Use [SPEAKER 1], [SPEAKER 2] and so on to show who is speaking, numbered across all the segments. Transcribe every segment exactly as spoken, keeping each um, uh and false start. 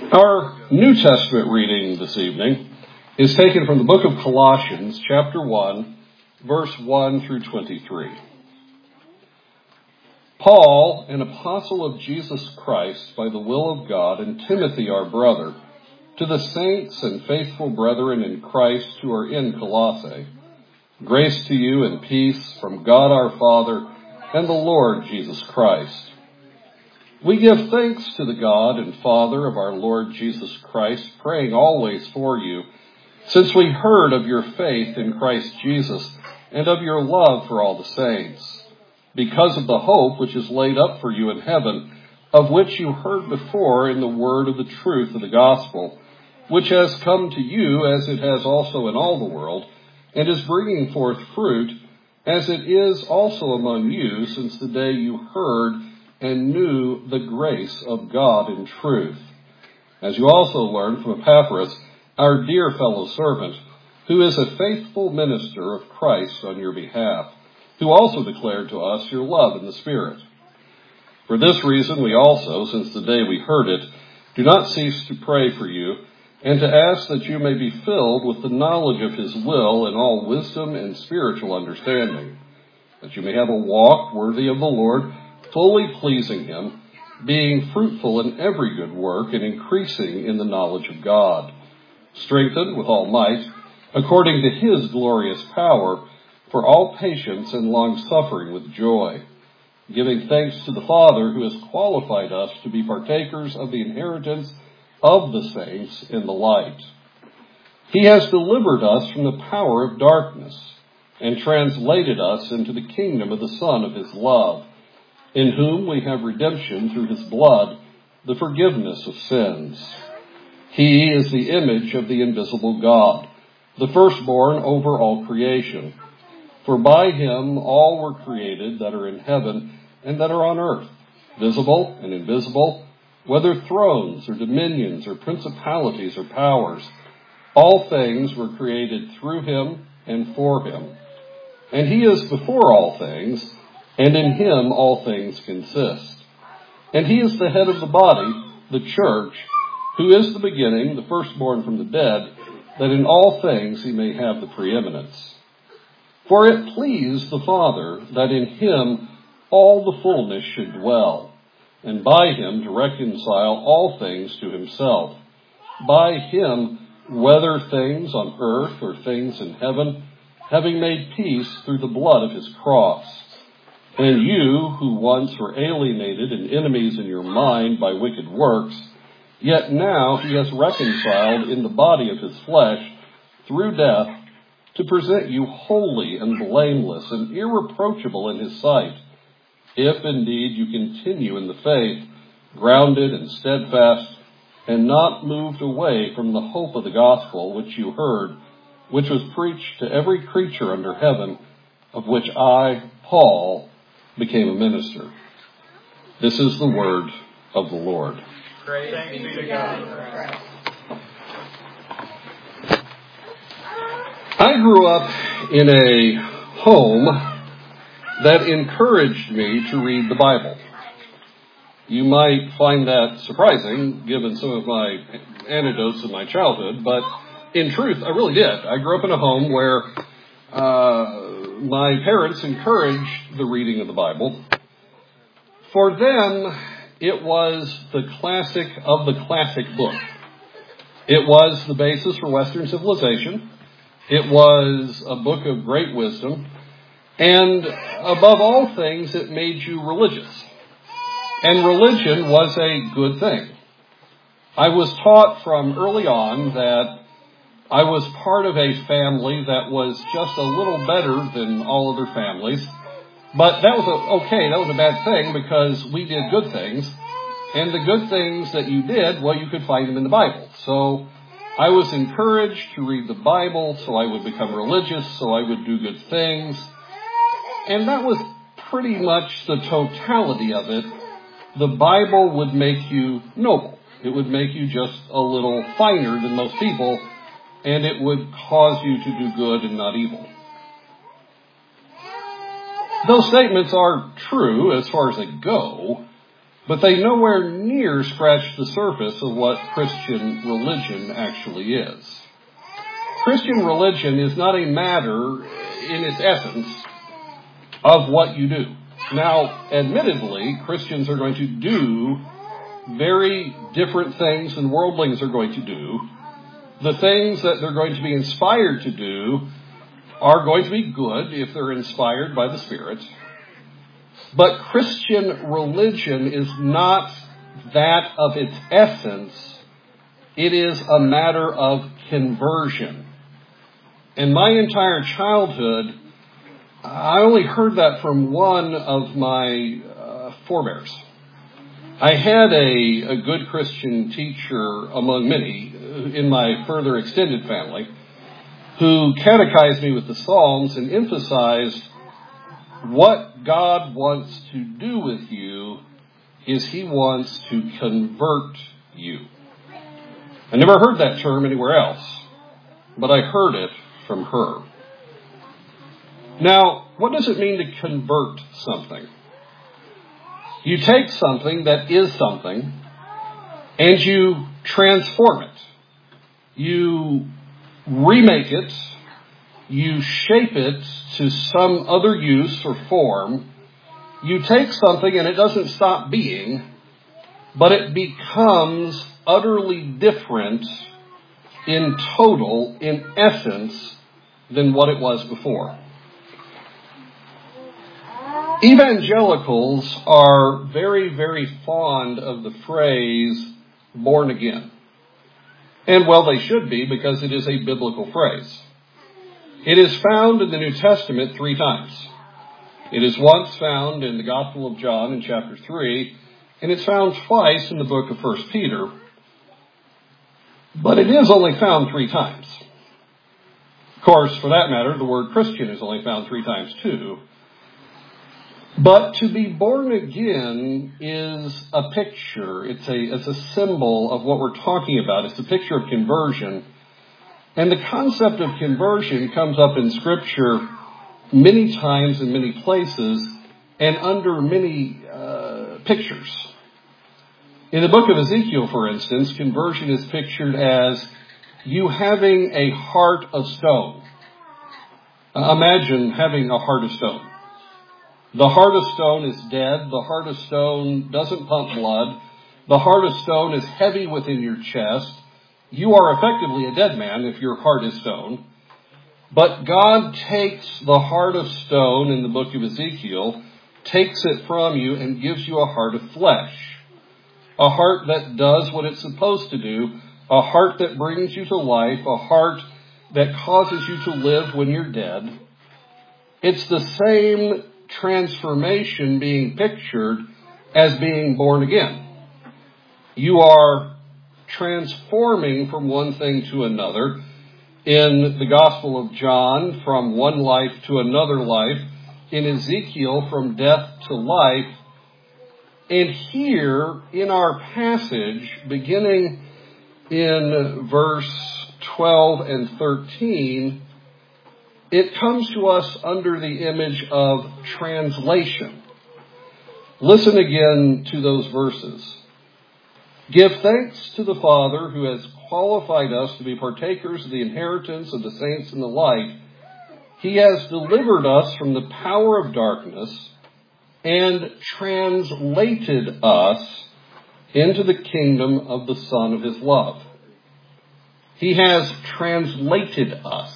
[SPEAKER 1] Our New Testament reading this evening is taken from the book of Colossians, chapter one, verse one through twenty-three. Paul, an apostle of Jesus Christ by the will of God, and Timothy, our brother, to the saints and faithful brethren in Christ who are in Colossae, grace to you and peace from God our Father and the Lord Jesus Christ. We give thanks to the God and Father of our Lord Jesus Christ, praying always for you, since we heard of your faith in Christ Jesus and of your love for all the saints, because of the hope which is laid up for you in heaven, of which you heard before in the word of the truth of the gospel, which has come to you as it has also in all the world, and is bringing forth fruit, as it is also among you since the day you heard and knew the grace of God in truth. As you also learned from Epaphras, our dear fellow servant, who is a faithful minister of Christ on your behalf, who also declared to us your love in the Spirit. For this reason we also, since the day we heard it, do not cease to pray for you, and to ask that you may be filled with the knowledge of his will in all wisdom and spiritual understanding, that you may have a walk worthy of the Lord, fully pleasing him, being fruitful in every good work and increasing in the knowledge of God, strengthened with all might, according to his glorious power, for all patience and long-suffering with joy, giving thanks to the Father who has qualified us to be partakers of the inheritance of the saints in the light. He has delivered us from the power of darkness and translated us into the kingdom of the Son of his love, in whom we have redemption through his blood, the forgiveness of sins. He is the image of the invisible God, the firstborn over all creation. For by him all were created that are in heaven and that are on earth, visible and invisible, whether thrones or dominions or principalities or powers. All things were created through him and for him. And he is before all things, and in him all things consist. And he is the head of the body, the church, who is the beginning, the firstborn from the dead, that in all things he may have the preeminence. For it pleased the Father that in him all the fullness should dwell, and by him to reconcile all things to himself. By him, whether things on earth or things in heaven, having made peace through the blood of his cross. And you, who once were alienated and enemies in your mind by wicked works, yet now he has reconciled in the body of his flesh through death to present you holy and blameless and irreproachable in his sight, if indeed you continue in the faith, grounded and steadfast, and not moved away from the hope of the gospel which you heard, which was preached to every creature under heaven, of which I, Paul, became a minister. This is the word of the Lord.
[SPEAKER 2] Praise be to God.
[SPEAKER 1] I grew up in a home that encouraged me to read the Bible. You might find that surprising, given some of my anecdotes of my childhood, but in truth, I really did. I grew up in a home where uh, my parents encouraged the reading of the Bible. For them, it was the classic of the classic book. It was the basis for Western civilization. It was a book of great wisdom. And above all things, it made you religious. And religion was a good thing. I was taught from early on that I was part of a family that was just a little better than all other families. But that was a, okay, that was a bad thing because we did good things. And the good things that you did, well, you could find them in the Bible. So I was encouraged to read the Bible so I would become religious, so I would do good things. And that was pretty much the totality of it. The Bible would make you noble. It would make you just a little finer than most people, and it would cause you to do good and not evil. Those statements are true as far as they go, but they nowhere near scratch the surface of what Christian religion actually is. Christian religion is not a matter, in its essence, of what you do. Now, admittedly, Christians are going to do very different things than worldlings are going to do. The things that they're going to be inspired to do are going to be good if they're inspired by the Spirit. But Christian religion is not that of its essence. It is a matter of conversion. In my entire childhood, I only heard that from one of my uh, forebears. I had a, a good Christian teacher among many in my further extended family who catechized me with the Psalms and emphasized what God wants to do with you is He wants to convert you. I never heard that term anywhere else, but I heard it from her. Now, what does it mean to convert something? You take something that is something and you transform it. You remake it. You shape it to some other use or form. You take something and it doesn't stop being, but it becomes utterly different in total, in essence, than what it was before. Evangelicals are very, very fond of the phrase, born again. And well, they should be, because it is a biblical phrase. It is found in the New Testament three times. It is once found in the Gospel of John in chapter three, and it's found twice in the book of First Peter. But it is only found three times. Of course, for that matter, the word Christian is only found three times too. But to be born again is a picture. It's a, it's a symbol of what we're talking about. It's a picture of conversion. And the concept of conversion comes up in Scripture many times in many places and under many uh, pictures. In the book of Ezekiel, for instance, conversion is pictured as you having a heart of stone. Uh, imagine having a heart of stone. The heart of stone is dead. The heart of stone doesn't pump blood. The heart of stone is heavy within your chest. You are effectively a dead man if your heart is stone. But God takes the heart of stone in the book of Ezekiel, takes it from you and gives you a heart of flesh. A heart that does what it's supposed to do. A heart that brings you to life. A heart that causes you to live when you're dead. It's the same transformation being pictured as being born again. You are transforming from one thing to another. In the Gospel of John, from one life to another life. In Ezekiel, from death to life. And here, in our passage, beginning in verse twelve and thirteen, it comes to us under the image of translation. Listen again to those verses. Give thanks to the Father who has qualified us to be partakers of the inheritance of the saints in the light. He has delivered us from the power of darkness and translated us into the kingdom of the Son of His love. He has translated us.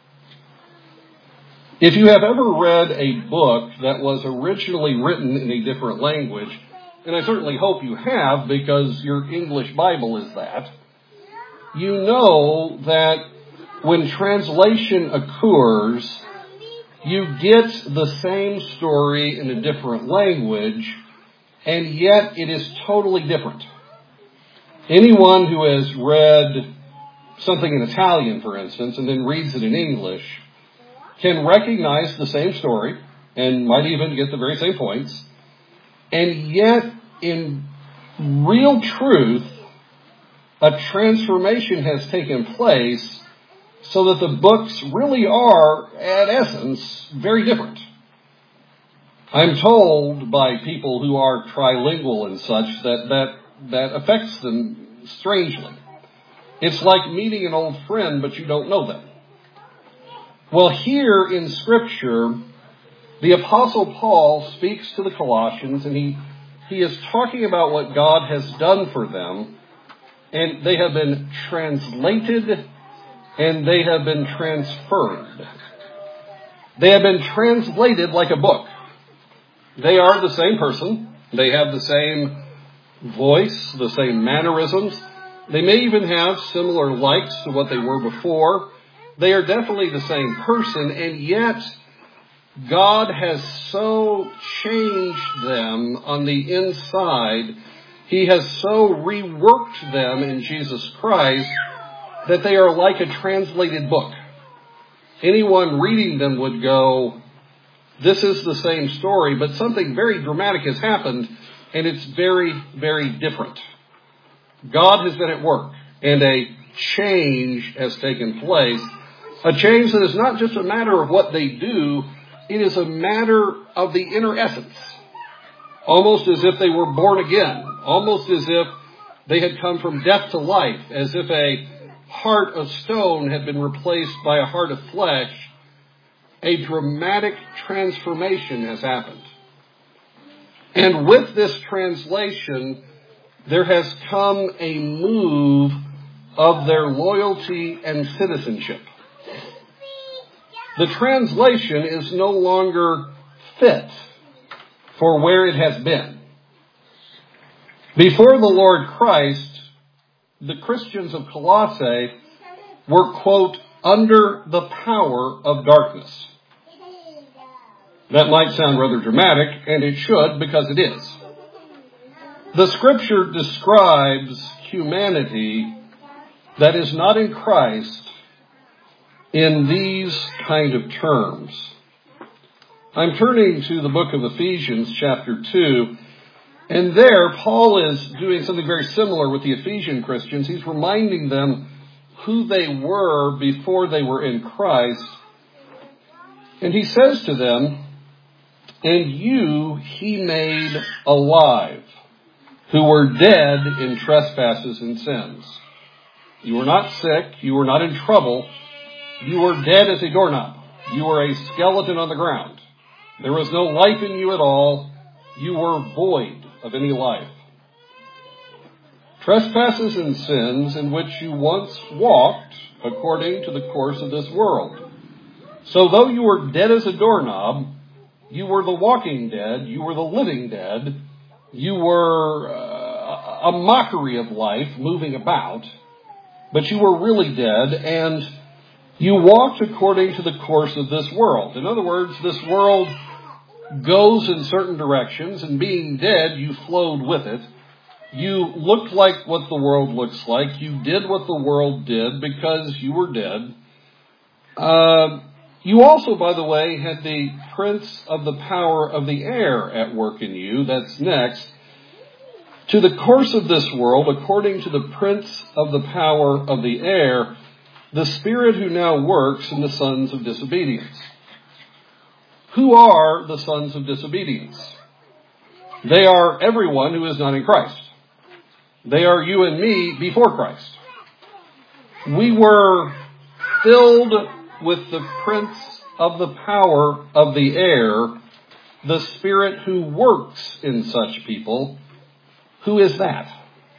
[SPEAKER 1] If you have ever read a book that was originally written in a different language, and I certainly hope you have because your English Bible is that, you know that when translation occurs, you get the same story in a different language, and yet it is totally different. Anyone who has read something in Italian, for instance, and then reads it in English, can recognize the same story and might even get the very same points. And yet, in real truth, a transformation has taken place so that the books really are, at essence, very different. I'm told by people who are trilingual and such that that, that affects them strangely. It's like meeting an old friend, but you don't know them. Well, here in Scripture, the Apostle Paul speaks to the Colossians, and he, he is talking about what God has done for them, and they have been translated, and they have been transferred. They have been translated like a book. They are the same person. They have the same voice, the same mannerisms. They may even have similar likes to what they were before. They are definitely the same person, and yet God has so changed them on the inside. He has so reworked them in Jesus Christ that they are like a translated book. Anyone reading them would go, this is the same story, but something very dramatic has happened, and it's very, very different. God has been at work, and a change has taken place. A change that is not just a matter of what they do, it is a matter of the inner essence. Almost as if they were born again. Almost as if they had come from death to life. As if a heart of stone had been replaced by a heart of flesh. A dramatic transformation has happened. And with this translation, there has come a move of their loyalty and citizenship. The translation is no longer fit for where it has been. Before the Lord Christ, the Christians of Colossae were, quote, under the power of darkness. That might sound rather dramatic, and it should, because it is. The Scripture describes humanity that is not in Christ in these kind of terms. I'm turning to the book of Ephesians, chapter two, and there Paul is doing something very similar with the Ephesian Christians. He's reminding them who they were before they were in Christ. And he says to them, and you he made alive, who were dead in trespasses and sins. You were not sick. You were not in trouble. You were dead as a doorknob. You were a skeleton on the ground. There was no life in you at all. You were void of any life. Trespasses and sins in which you once walked according to the course of this world. So though you were dead as a doorknob, you were the walking dead. You were the living dead. You were uh, a mockery of life moving about. But you were really dead, and you walked according to the course of this world. In other words, this world goes in certain directions, and being dead, you flowed with it. You looked like what the world looks like. You did what the world did because you were dead. Uh, you also, by the way, had the prince of the power of the air at work in you. That's next. To the course of this world, according to the prince of the power of the air, the spirit who now works in the sons of disobedience. Who are the sons of disobedience? They are everyone who is not in Christ. They are you and me before Christ. We were filled with the prince of the power of the air, the spirit who works in such people. Who is that?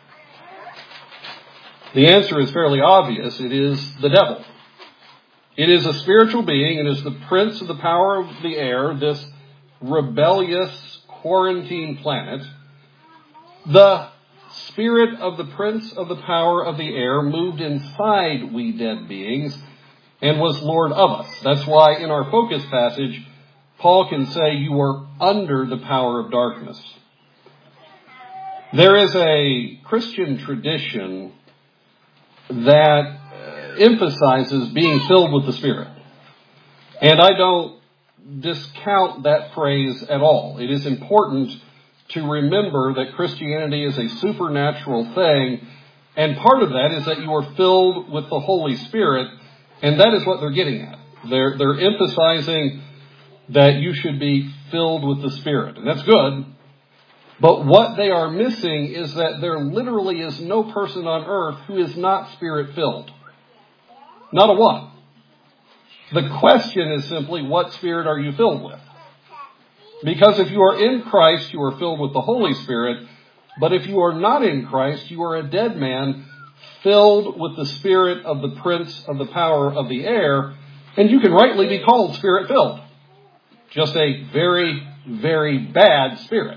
[SPEAKER 1] The answer is fairly obvious. It is the devil. It is a spiritual being. It is the prince of the power of the air, this rebellious quarantine planet. The spirit of the prince of the power of the air moved inside we dead beings and was Lord of us. That's why in our focus passage, Paul can say you are under the power of darkness. There is a Christian tradition that emphasizes being filled with the Spirit. And I don't discount that phrase at all. It is important to remember that Christianity is a supernatural thing, and part of that is that you are filled with the Holy Spirit, and that is what they're getting at. They're, they're emphasizing that you should be filled with the Spirit. And that's good. But what they are missing is that there literally is no person on earth who is not Spirit-filled. Not a one. The question is simply, what Spirit are you filled with? Because if you are in Christ, you are filled with the Holy Spirit. But if you are not in Christ, you are a dead man filled with the spirit of the prince of the power of the air. And you can rightly be called Spirit-filled. Just a very, very bad spirit.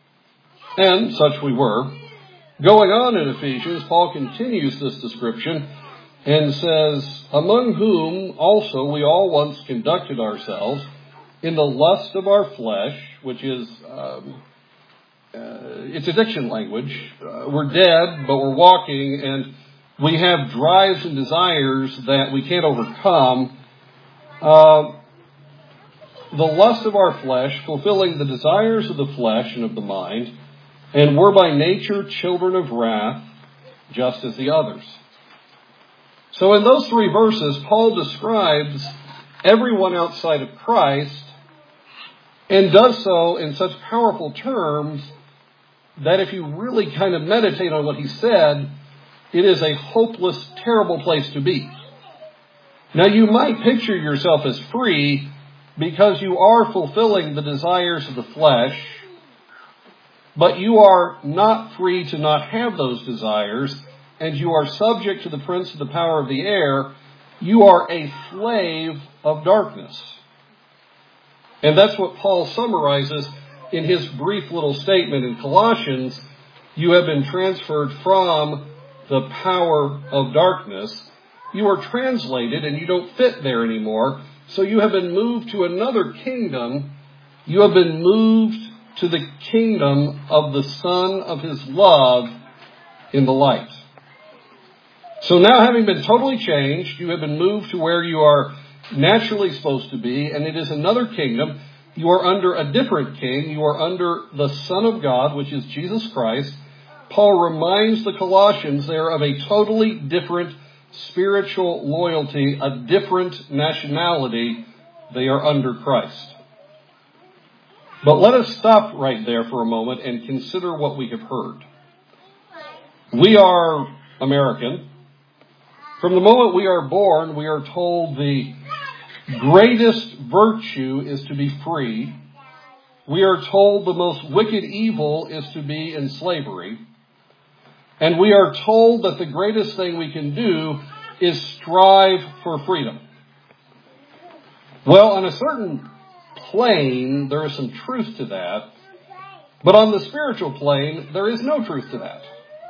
[SPEAKER 1] And such we were. Going on in Ephesians, Paul continues this description and says, among whom also we all once conducted ourselves in the lust of our flesh, which is, um, uh, it's addiction language. Uh, we're dead, but we're walking, and we have drives and desires that we can't overcome. Uh, the lust of our flesh, fulfilling the desires of the flesh and of the mind, and were by nature children of wrath, just as the others. So in those three verses, Paul describes everyone outside of Christ and does so in such powerful terms that if you really kind of meditate on what he said, it is a hopeless, terrible place to be. Now you might picture yourself as free because you are fulfilling the desires of the flesh, but you are not free to not have those desires, and you are subject to the prince of the power of the air. You are a slave of darkness. And that's what Paul summarizes in his brief little statement in Colossians. You have been transferred from the power of darkness. You are translated and you don't fit there anymore. So you have been moved to another kingdom. You have been moved to the kingdom of the Son of his love in the light. So now, having been totally changed, you have been moved to where you are naturally supposed to be, and it is another kingdom. You are under a different king. You are under the Son of God, which is Jesus Christ. Paul reminds the Colossians there of a totally different spiritual loyalty, a different nationality. They are under Christ. But let us stop right there for a moment and consider what we have heard. We are American. From the moment we are born, we are told the greatest virtue is to be free. We are told the most wicked evil is to be in slavery. And we are told that the greatest thing we can do is strive for freedom. Well, on a certain plane, there is some truth to that. But on the spiritual plane, there is no truth to that.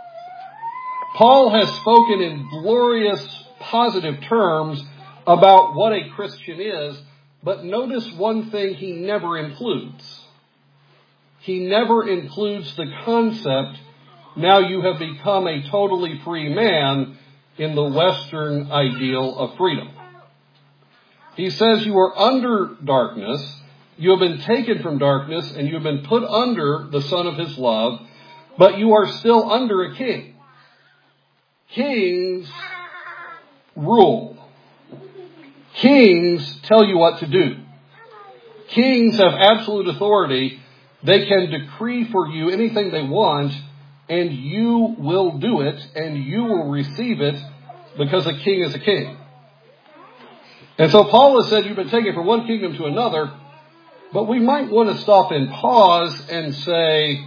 [SPEAKER 1] Paul has spoken in glorious, positive terms about what a Christian is, but notice one thing he never includes. He never includes the concept, now you have become a totally free man, in the Western ideal of freedom. He says you are under darkness, you have been taken from darkness, and you have been put under the Son of his love, but you are still under a king. Kings rule. Kings tell you what to do. Kings have absolute authority. They can decree for you anything they want, and you will do it, and you will receive it, because a king is a king. And so Paul has said you've been taken from one kingdom to another, but we might want to stop and pause and say,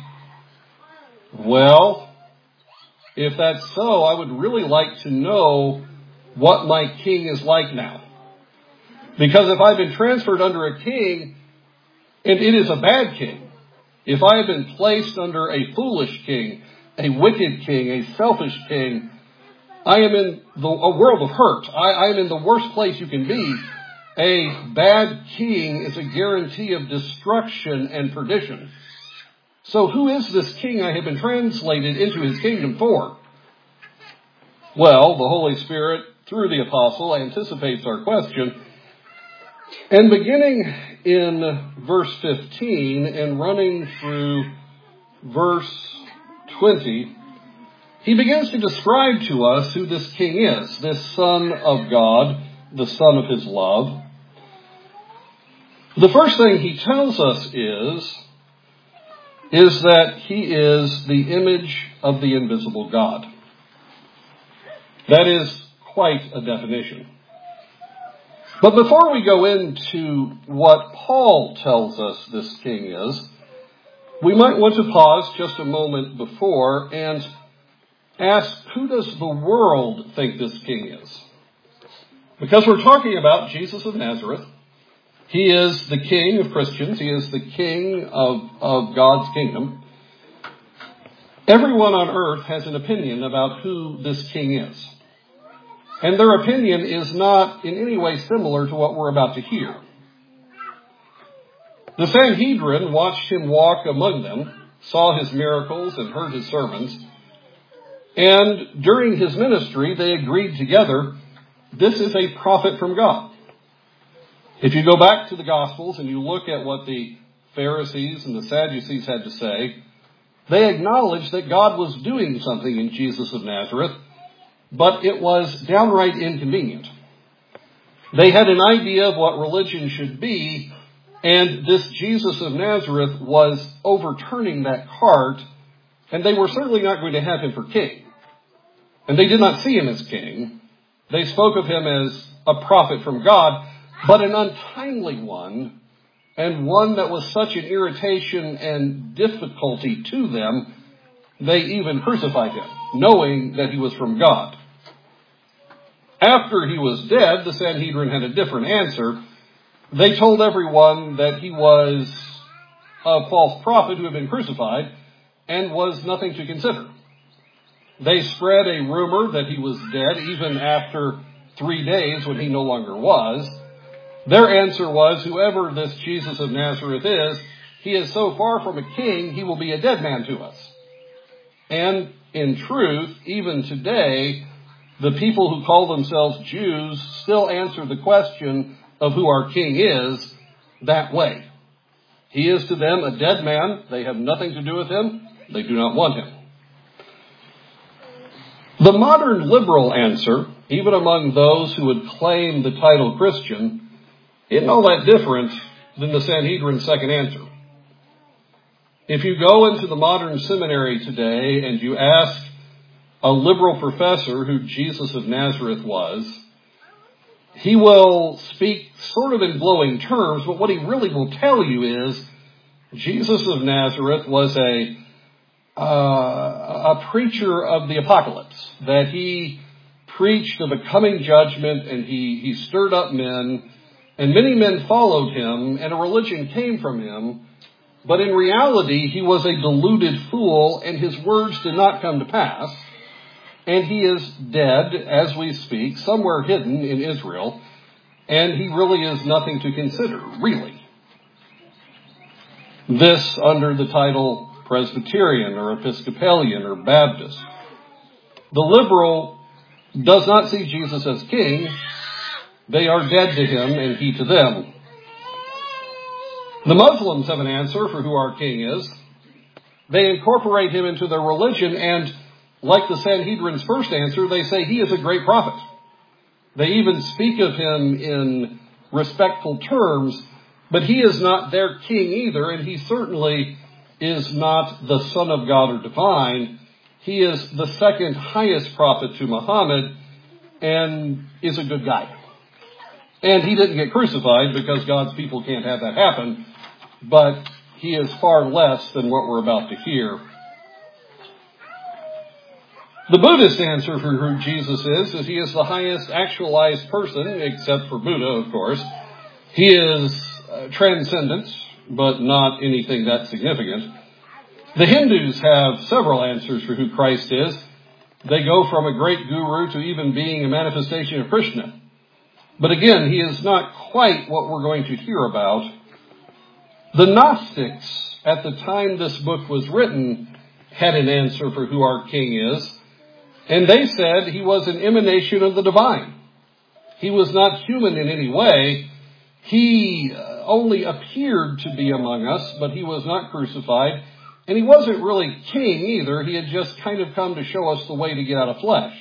[SPEAKER 1] well, if that's so, I would really like to know what my king is like now. Because if I've been transferred under a king, and it is a bad king, if I have been placed under a foolish king, a wicked king, a selfish king, I am in the, a world of hurt. I, I am in the worst place you can be. A bad king is a guarantee of destruction and perdition. So who is this king I have been translated into his kingdom for? Well, the Holy Spirit, through the apostle, anticipates our question. And beginning in verse fifteen and running through verse twenty, he begins to describe to us who this king is, this Son of God, the Son of his love. The first thing he tells us is, is that he is the image of the invisible God. That is quite a definition. But before we go into what Paul tells us this king is, we might want to pause just a moment before and ask, who does the world think this king is? Because we're talking about Jesus of Nazareth. He is the king of Christians. He is the king of, of God's kingdom. Everyone on earth has an opinion about who this king is. And their opinion is not in any way similar to what we're about to hear. The Sanhedrin watched him walk among them, saw his miracles and heard his sermons. And during his ministry, they agreed together, this is a prophet from God. If you go back to the Gospels and you look at what the Pharisees and the Sadducees had to say, they acknowledged that God was doing something in Jesus of Nazareth, but it was downright inconvenient. They had an idea of what religion should be, and this Jesus of Nazareth was overturning that cart, and they were certainly not going to have him for king. And they did not see him as king. They spoke of him as a prophet from God, but an untimely one, and one that was such an irritation and difficulty to them, they even crucified him, knowing that he was from God. After he was dead, the Sanhedrin had a different answer. They told everyone that he was a false prophet who had been crucified and was nothing to consider. They spread a rumor that he was dead even after three days when he no longer was. Their answer was, whoever this Jesus of Nazareth is, he is so far from a king, he will be a dead man to us. And in truth, even today, the people who call themselves Jews still answer the question of who our king is that way. He is to them a dead man. They have nothing to do with him. They do not want him. The modern liberal answer, even among those who would claim the title Christian, isn't all that different than the Sanhedrin's second answer. If you go into the modern seminary today and you ask a liberal professor who Jesus of Nazareth was, he will speak sort of in glowing terms, but what he really will tell you is Jesus of Nazareth was a uh, a preacher of the apocalypse, that he preached of a coming judgment, and he, he stirred up men, and many men followed him, and a religion came from him, but in reality he was a deluded fool, and his words did not come to pass. And he is dead, as we speak, somewhere hidden in Israel. And he really is nothing to consider, really. This under the title Presbyterian or Episcopalian or Baptist. The liberal does not see Jesus as king. They are dead to him and he to them. The Muslims have an answer for who our king is. They incorporate him into their religion, and like the Sanhedrin's first answer, they say he is a great prophet. They even speak of him in respectful terms, but he is not their king either, and he certainly is not the Son of God or divine. He is the second highest prophet to Muhammad and is a good guy. And he didn't get crucified because God's people can't have that happen, but he is far less than what we're about to hear. The Buddhist answer for who Jesus is, is he is the highest actualized person, except for Buddha, of course. He is uh, transcendent, but not anything that significant. The Hindus have several answers for who Christ is. They go from a great guru to even being a manifestation of Krishna. But again, he is not quite what we're going to hear about. The Gnostics, at the time this book was written, had an answer for who our king is. And they said he was an emanation of the divine. He was not human in any way. He only appeared to be among us, but he was not crucified. And he wasn't really king either. He had just kind of come to show us the way to get out of flesh.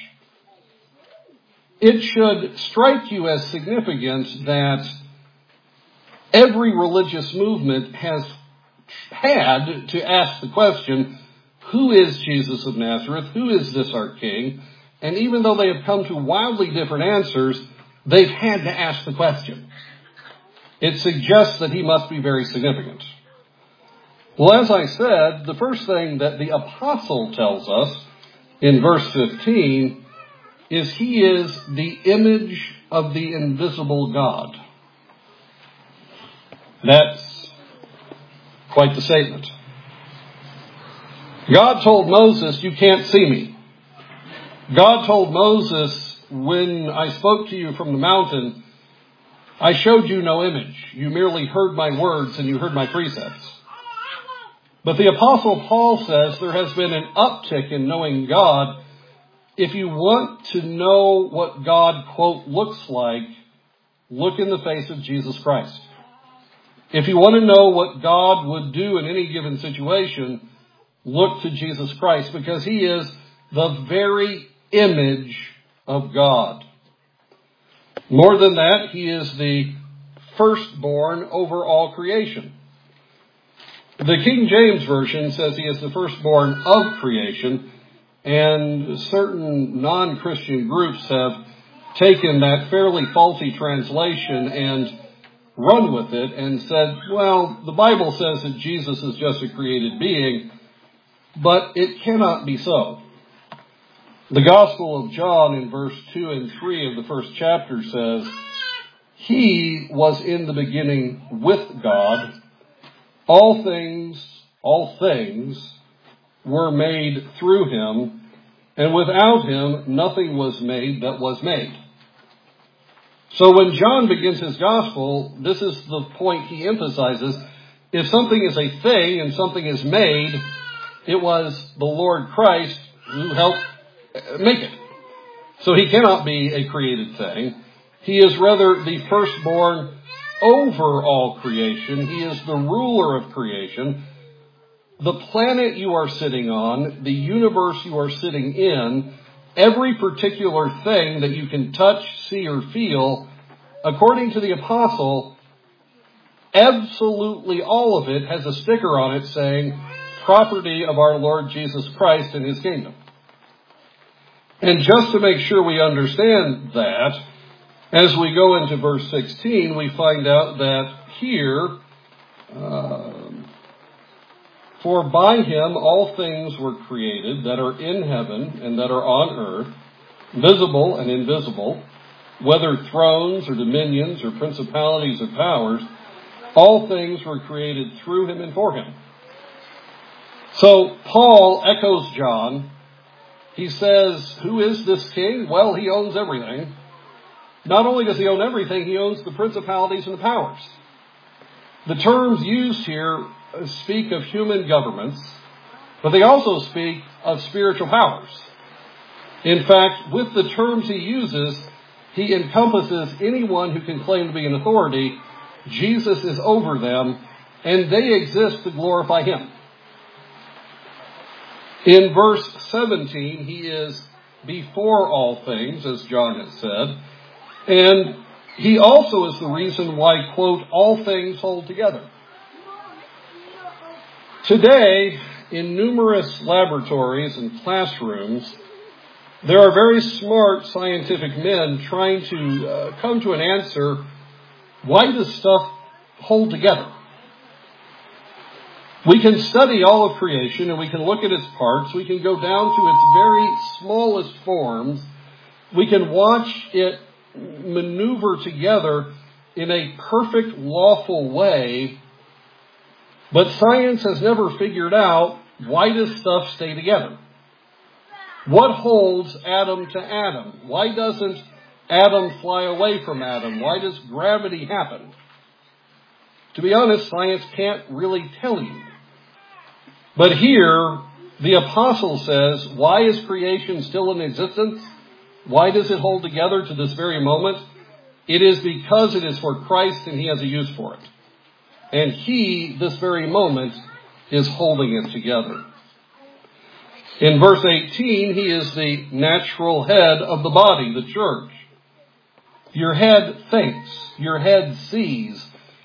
[SPEAKER 1] It should strike you as significant that every religious movement has had to ask the question, who is Jesus of Nazareth? Who is this our King? And even though they have come to wildly different answers, they've had to ask the question. It suggests that he must be very significant. Well, as I said, the first thing that the apostle tells us in verse fifteen is he is the image of the invisible God. That's quite the statement. God told Moses, you can't see me. God told Moses, when I spoke to you from the mountain, I showed you no image. You merely heard my words and you heard my precepts. But the Apostle Paul says there has been an uptick in knowing God. If you want to know what God, quote, looks like, look in the face of Jesus Christ. If you want to know what God would do in any given situation, look to Jesus Christ, because he is the very image of God. More than that, he is the firstborn over all creation. The King James Version says he is the firstborn of creation, and certain non-Christian groups have taken that fairly faulty translation and run with it and said, well, the Bible says that Jesus is just a created being, but it cannot be so. The Gospel of John in verse two and three of the first chapter says, he was in the beginning with God. All things, all things were made through him, and without him nothing was made that was made. So when John begins his gospel, this is the point he emphasizes. If something is a thing and something is made, it was the Lord Christ who helped make it. So he cannot be a created thing. He is rather the firstborn over all creation. He is the ruler of creation. The planet you are sitting on, the universe you are sitting in, every particular thing that you can touch, see, or feel, according to the apostle, absolutely all of it has a sticker on it saying, property of our Lord Jesus Christ and his kingdom. And just to make sure we understand that, as we go into verse sixteen, we find out that here, uh, for by him all things were created that are in heaven and that are on earth, visible and invisible, whether thrones or dominions or principalities or powers, all things were created through him and for him. So Paul echoes John. He says, who is this king? Well, he owns everything. Not only does he own everything, he owns the principalities and the powers. The terms used here speak of human governments, but they also speak of spiritual powers. In fact, with the terms he uses, he encompasses anyone who can claim to be an authority. Jesus is over them, and they exist to glorify him. In verse seventeen, he is before all things, as John has said, and he also is the reason why, quote, all things hold together. Today, in numerous laboratories and classrooms, there are very smart scientific men trying to uh, come to an answer, why does stuff hold together? We can study all of creation and we can look at its parts. We can go down to its very smallest forms. We can watch it maneuver together in a perfect, lawful way. But science has never figured out, why does stuff stay together? What holds atom to atom? Why doesn't atom fly away from atom? Why does gravity happen? To be honest, science can't really tell you. But here, the apostle says, why is creation still in existence? Why does it hold together to this very moment? It is because it is for Christ and he has a use for it. And he, this very moment, is holding it together. In verse eighteen, he is the natural head of the body, the church. Your head thinks, your head sees,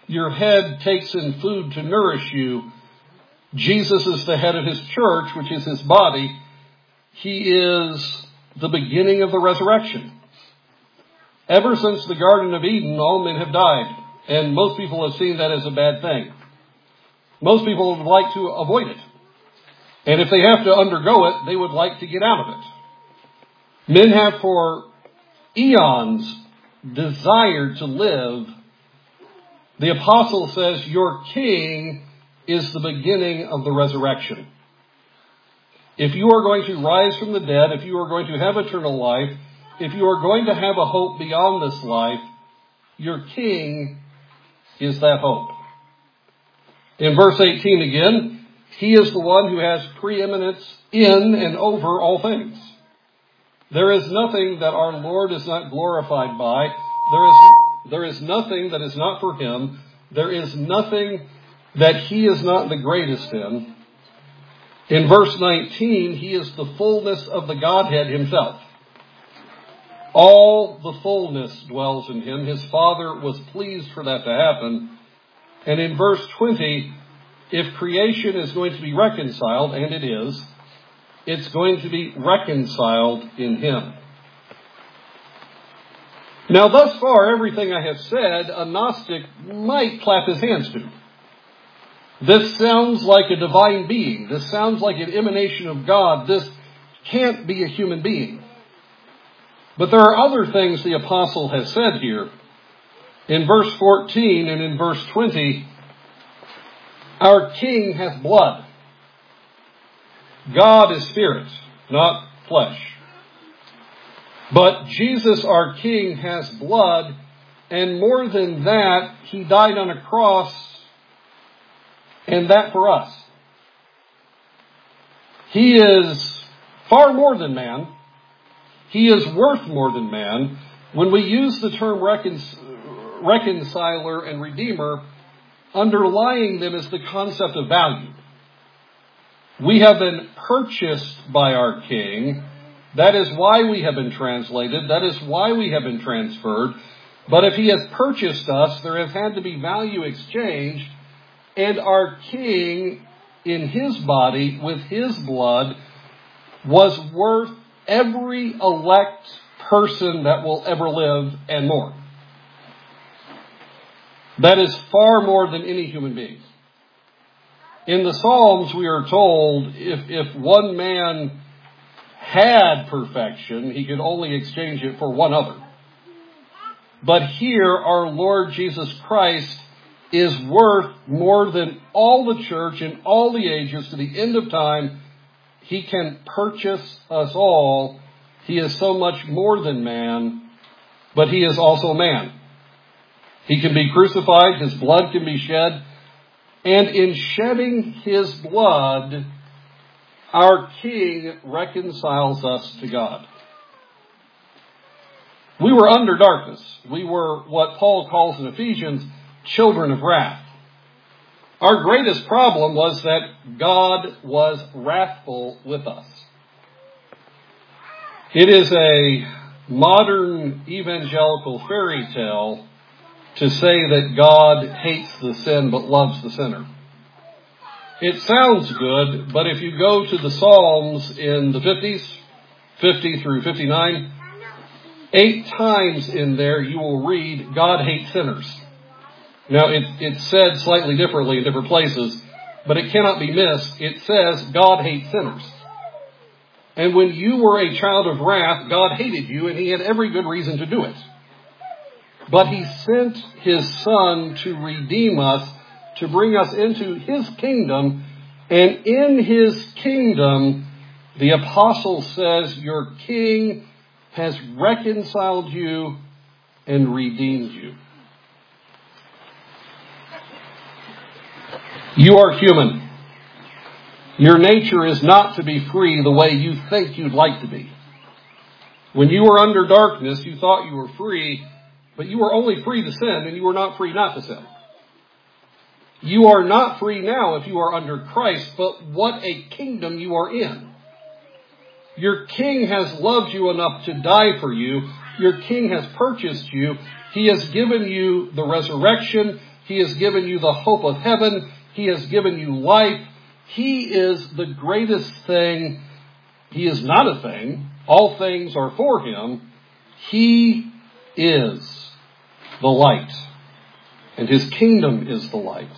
[SPEAKER 1] your head takes in food to nourish you. Jesus is the head of his church, which is his body. He is the beginning of the resurrection. Ever since the Garden of Eden, all men have died. And most people have seen that as a bad thing. Most people would like to avoid it. And if they have to undergo it, they would like to get out of it. Men have for eons desired to live. The apostle says, your king is the beginning of the resurrection. If you are going to rise from the dead, if you are going to have eternal life, if you are going to have a hope beyond this life, your king is that hope. In verse eighteen again, he is the one who has preeminence in and over all things. There is nothing that our Lord is not glorified by. There is, there is nothing that is not for him. There is nothing that he is not the greatest in. In verse nineteen, he is the fullness of the Godhead himself. All the fullness dwells in him. His Father was pleased for that to happen. And in verse twenty, if creation is going to be reconciled, and it is, it's going to be reconciled in him. Now, thus far, everything I have said, a Gnostic might clap his hands to. This sounds like a divine being. This sounds like an emanation of God. This can't be a human being. But there are other things the apostle has said here. In verse fourteen and in verse twenty, our king has blood. God is spirit, not flesh. But Jesus, our king, has blood. And more than that, he died on a cross, and that for us. He is far more than man. He is worth more than man. When we use the term recon- reconciler and redeemer, underlying them is the concept of value. We have been purchased by our King. That is why we have been translated. That is why we have been transferred. But if he has purchased us, there has had to be value exchanged. And our King, in his body, with his blood, was worth every elect person that will ever live and more. That is far more than any human being. In the Psalms, we are told if, if one man had perfection, he could only exchange it for one other. But here, our Lord Jesus Christ is worth more than all the church in all the ages to the end of time. He can purchase us all. He is so much more than man, but he is also man. He can be crucified, his blood can be shed, and in shedding his blood, our King reconciles us to God. We were under darkness. We were what Paul calls in Ephesians, children of wrath. Our greatest problem was that God was wrathful with us. It is a modern evangelical fairy tale to say that God hates the sin but loves the sinner. It sounds good, but if you go to the Psalms in the fifties, fifty through fifty-nine, eight times in there you will read, God hates sinners. Now, it, it's said slightly differently in different places, but it cannot be missed. It says God hates sinners. And when you were a child of wrath, God hated you, and he had every good reason to do it. But he sent his Son to redeem us, to bring us into his kingdom. And in his kingdom, the apostle says, your King has reconciled you and redeemed you. You are human. Your nature is not to be free the way you think you'd like to be. When you were under darkness, you thought you were free, but you were only free to sin, and you were not free not to sin. You are not free now if you are under Christ, but what a kingdom you are in. Your King has loved you enough to die for you. Your King has purchased you. He has given you the resurrection. He has given you the hope of heaven. He has given you life. He is the greatest thing. He is not a thing. All things are for him. He is the light, and his kingdom is the light.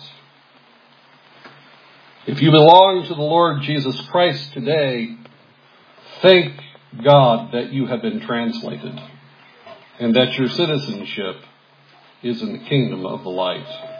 [SPEAKER 1] If you belong to the Lord Jesus Christ today, thank God that you have been translated and that your citizenship is in the kingdom of the light.